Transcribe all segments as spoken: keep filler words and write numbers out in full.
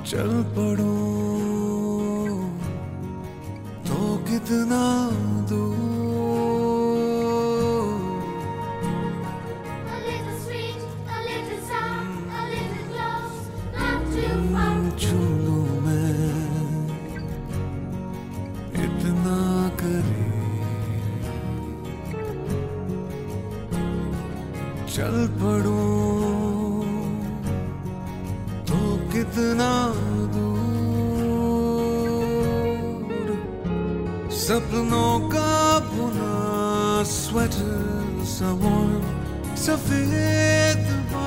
चल पड़ो तो कितना दूर, A little sweet, a little sour, a little close, not too far. छू लूं मैं इतना करीब, चल पड़ो तो कितना दूर, सपनों का बुना स्वेटर सा warm, सफेद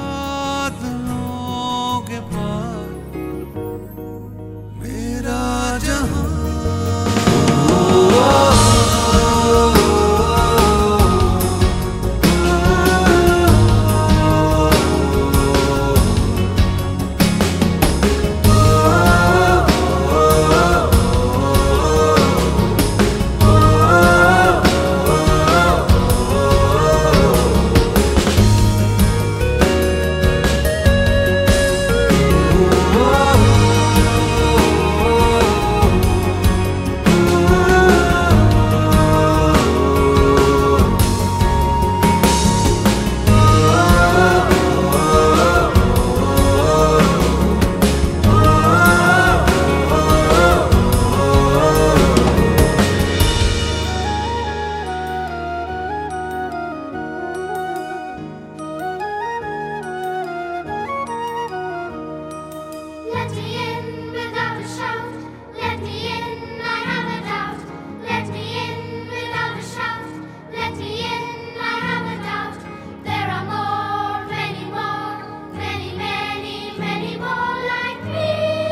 बादलों के पार मेरा जहां। Let me in without a shout. Let me in, I have a doubt. Let me in without a shout. Let me in, I have a doubt. There are more, many more, many, many, many more like me.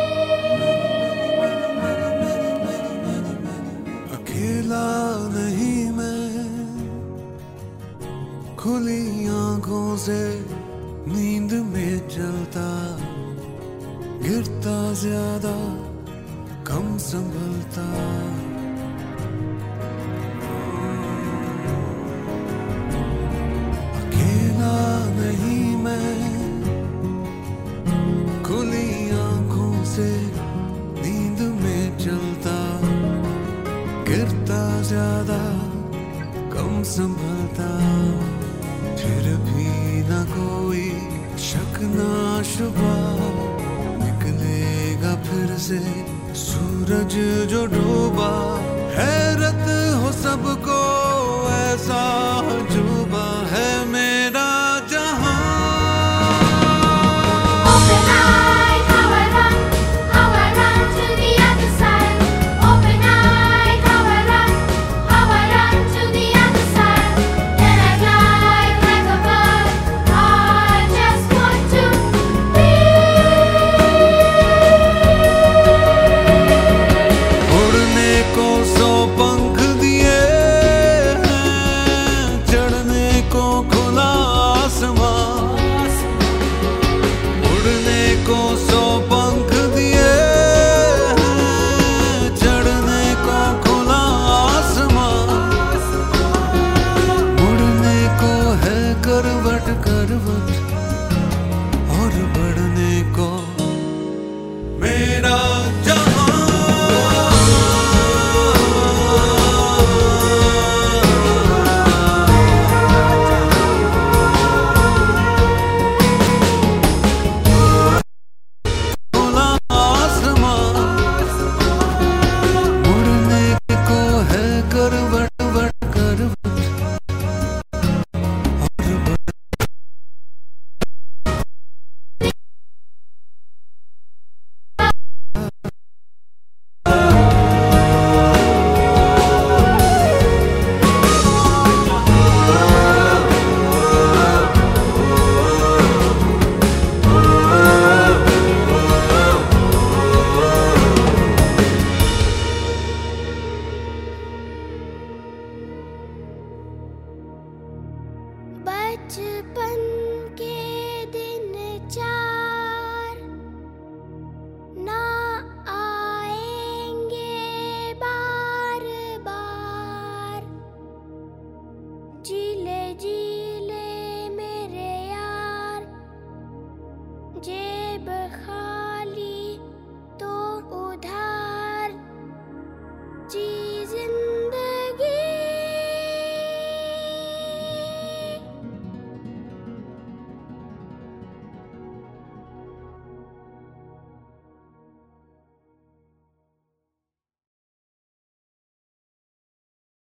अकेला नहीं मैं, खुली आंखों से नींद में चलता, गिरता ज्यादा कम संभलता। अकेला नहीं मैं, खुली आंखों से नींद में चलता, गिरता ज्यादा कम संभलता। फिर भी न कोई शक ना शुबा, निकलेगा फिर से सूरज जो डूबा। हैरत हो सबको ऐसा